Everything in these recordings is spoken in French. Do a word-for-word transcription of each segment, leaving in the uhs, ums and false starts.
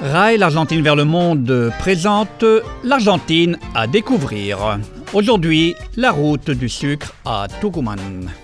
Rail l'Argentine vers le monde présente l'Argentine à découvrir. Aujourd'hui, la route du sucre à Tucumán.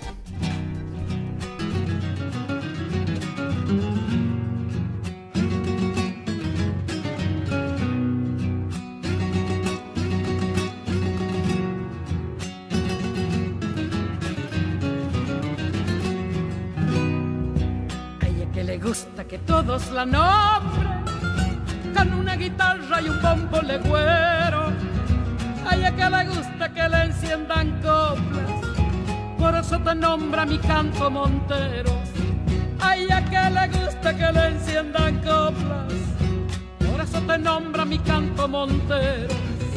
A ella que le gusta que todos la nombren con una guitarra y un bombo legüero. A ella que le gusta que le enciendan coplas, por eso te nombra mi canto Monteros. A ella que le gusta que le enciendan coplas, por eso te nombra mi canto Monteros.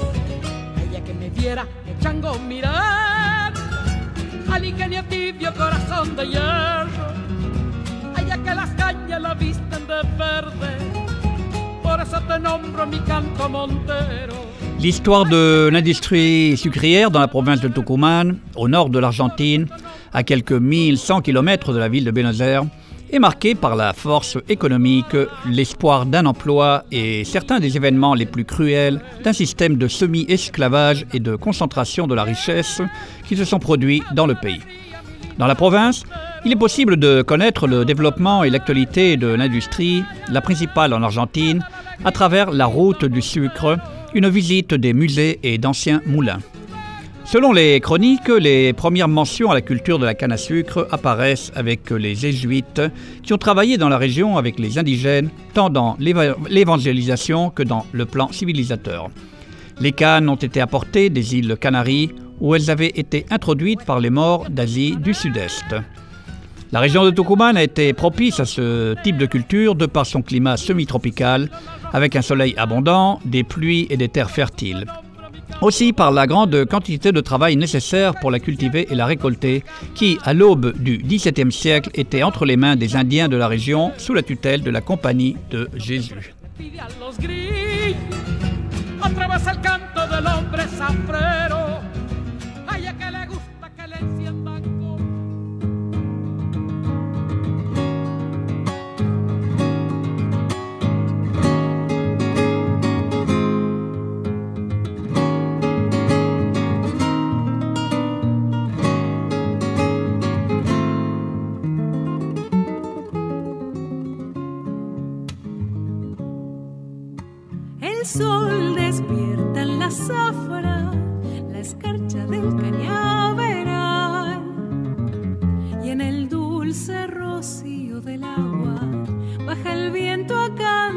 A ella que me viera de chango mirar, al ingenio tibio corazón de hierro. A ella que las cañas la visten de verde, por eso te nombro mi canto Montero. L'histoire de l'industrie sucrière dans la province de Tucumán, au nord de l'Argentine, à quelques mille cent kilomètres de la ville de Buenos Aires, est marquée par la force économique, l'espoir d'un emploi et certains des événements les plus cruels d'un système de semi-esclavage et de concentration de la richesse qui se sont produits dans le pays. Dans la province, il est possible de connaître le développement et l'actualité de l'industrie, la principale en Argentine, à travers la route du sucre, une visite des musées et d'anciens moulins. Selon les chroniques, les premières mentions à la culture de la canne à sucre apparaissent avec les jésuites qui ont travaillé dans la région avec les indigènes, tant dans l'éva- l'évangélisation que dans le plan civilisateur. Les cannes ont été apportées des îles Canaries, où elles avaient été introduites par les Maures d'Asie du Sud-Est. La région de Tucumán a été propice à ce type de culture de par son climat semi-tropical, avec un soleil abondant, des pluies et des terres fertiles. Aussi par la grande quantité de travail nécessaire pour la cultiver et la récolter, qui, à l'aube du dix-septième siècle, était entre les mains des Indiens de la région sous la tutelle de la Compagnie de Jésus. El sol despierta en la zafra, la escarcha del cañaveral, y en el dulce rocío del agua baja el viento a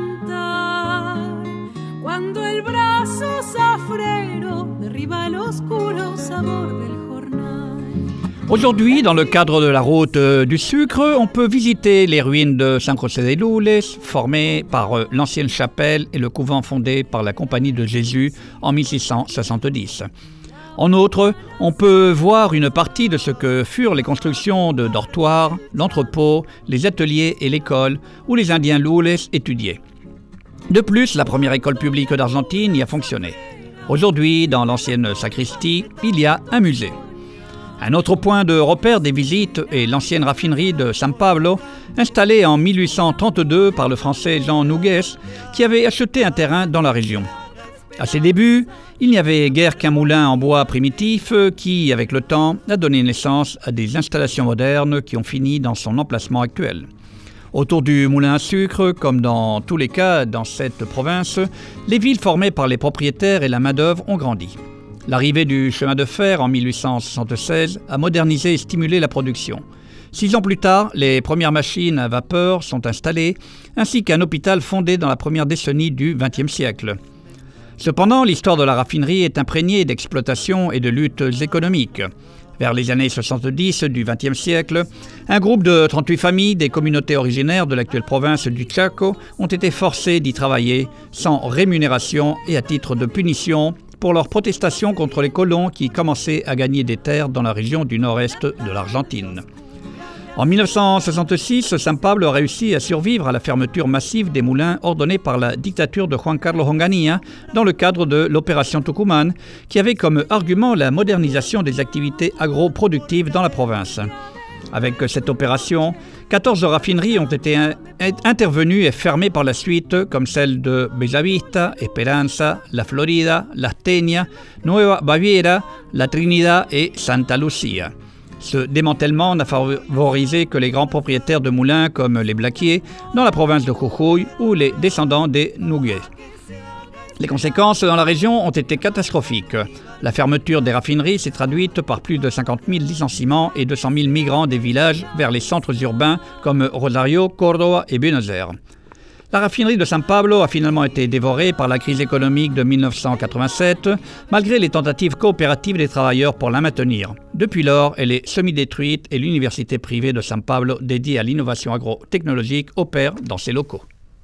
cantar, cuando el brazo zafrero derriba el oscuro sabor del jornal. Aujourd'hui, dans le cadre de la route du sucre, on peut visiter les ruines de San José de Lules, formées par l'ancienne chapelle et le couvent fondé par la Compagnie de Jésus en mille six cent soixante-dix. En outre, on peut voir une partie de ce que furent les constructions de dortoirs, l'entrepôt, les ateliers et l'école où les Indiens Lules étudiaient. De plus, la première école publique d'Argentine y a fonctionné. Aujourd'hui, dans l'ancienne sacristie, il y a un musée. Un autre point de repère des visites est l'ancienne raffinerie de San Pablo, installée en mille huit cent trente-deux par le français Jean Noguès, qui avait acheté un terrain dans la région. À ses débuts, il n'y avait guère qu'un moulin en bois primitif qui, avec le temps, a donné naissance à des installations modernes qui ont fini dans son emplacement actuel. Autour du moulin à sucre, comme dans tous les cas dans cette province, les villes formées par les propriétaires et la main-d'œuvre ont grandi. L'arrivée du chemin de fer en mille huit cent soixante-seize a modernisé et stimulé la production. Six ans plus tard, les premières machines à vapeur sont installées, ainsi qu'un hôpital fondé dans la première décennie du vingtième siècle. Cependant, l'histoire de la raffinerie est imprégnée d'exploitation et de luttes économiques. Vers les années soixante-dix du vingtième siècle, un groupe de trente-huit familles des communautés originaires de l'actuelle province du Chaco ont été forcées d'y travailler sans rémunération et à titre de punition pour leur protestation contre les colons qui commençaient à gagner des terres dans la région du nord-est de l'Argentine. En mille neuf cent soixante-six, San Pablo a réussi à survivre à la fermeture massive des moulins ordonnée par la dictature de Juan Carlos Onganía dans le cadre de l'opération Tucumán, qui avait comme argument la modernisation des activités agro-productives dans la province. Avec cette opération, quatorze raffineries ont été in- intervenues et fermées par la suite, comme celles de Bellavista, Esperanza, La Florida, Las Teñas, Nueva Baviera, La Trinidad et Santa Lucia. Ce démantèlement n'a favorisé que les grands propriétaires de moulins comme les Blaquier dans la province de Jujuy ou les descendants des Nogués. Les conséquences dans la région ont été catastrophiques. La fermeture des raffineries s'est traduite par plus de cinquante mille licenciements et deux cent mille migrants des villages vers les centres urbains comme Rosario, Córdoba et Buenos Aires. La raffinerie de San Pablo a finalement été dévorée par la crise économique de mille neuf cent quatre-vingt-sept, malgré les tentatives coopératives des travailleurs pour la maintenir. Depuis lors, elle est semi-détruite et l'université privée de San Pablo, dédiée à l'innovation agro-technologique, opère dans ses locaux.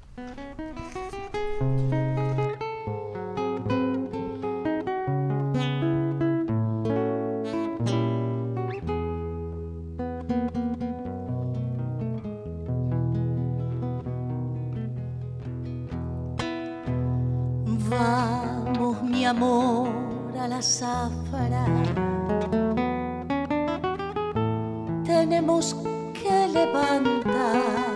Vamos, mi amor, a la zafra. Tenemos que levantar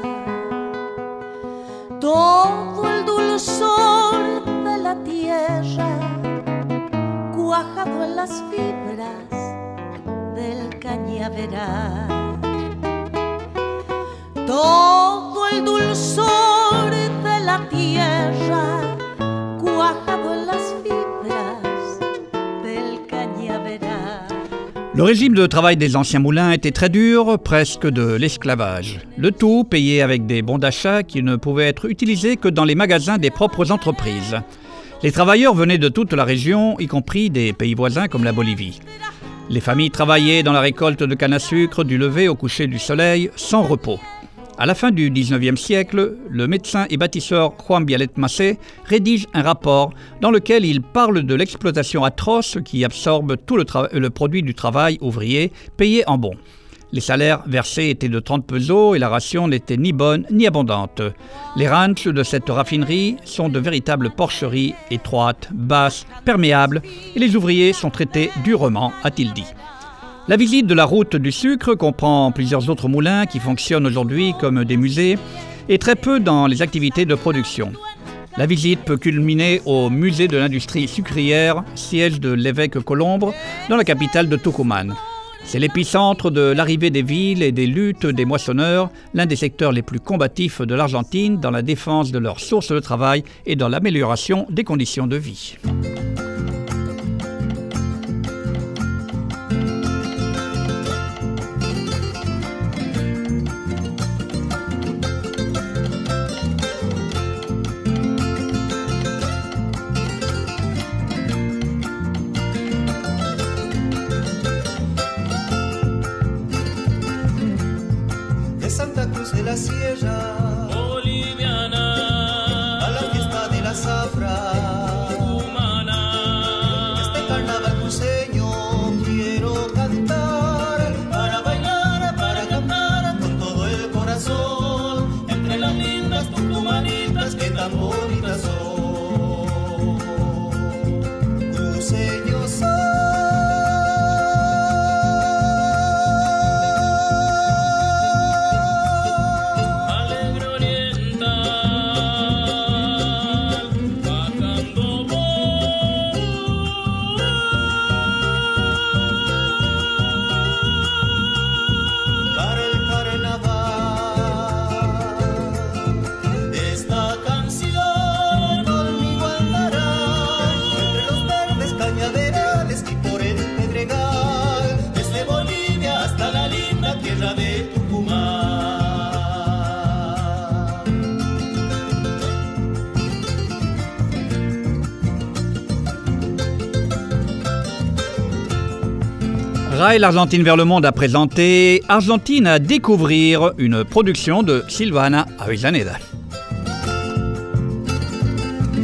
todo el dulzor de la tierra, cuajado en las fibras del cañaveral. Todo el dulzor de la tierra, cuajado en las fibras del cañaveral. Le régime de travail des anciens moulins était très dur, presque de l'esclavage. Le tout payé avec des bons d'achat qui ne pouvaient être utilisés que dans les magasins des propres entreprises. Les travailleurs venaient de toute la région, y compris des pays voisins comme la Bolivie. Les familles travaillaient dans la récolte de canne à sucre du lever au coucher du soleil, sans repos. À la fin du dix-neuvième siècle, le médecin et bâtisseur Juan Vialet Macé rédige un rapport dans lequel il parle de l'exploitation atroce qui absorbe tout le, tra- le produit du travail ouvrier payé en bons. Les salaires versés étaient de trente pesos et la ration n'était ni bonne ni abondante. Les ranchs de cette raffinerie sont de véritables porcheries étroites, basses, perméables et les ouvriers sont traités durement, a-t-il dit. La visite de la route du sucre comprend plusieurs autres moulins qui fonctionnent aujourd'hui comme des musées et très peu dans les activités de production. La visite peut culminer au musée de l'industrie sucrière, siège de l'évêque Colombre, dans la capitale de Tucumán. C'est l'épicentre de l'arrivée des villes et des luttes des moissonneurs, l'un des secteurs les plus combatifs de l'Argentine dans la défense de leurs sources de travail et dans l'amélioration des conditions de vie. Santa Cruz de la Sierra, boliviana, a la fiesta de la zafra, humana. Este carnaval cruceño quiero cantar, para bailar, para cantar con todo el corazón, entre las lindas tucumanitas que tan bonitas son. Cruceños son. Rail l'Argentine vers le monde a présenté Argentine à découvrir, une production de Silvana Avellaneda.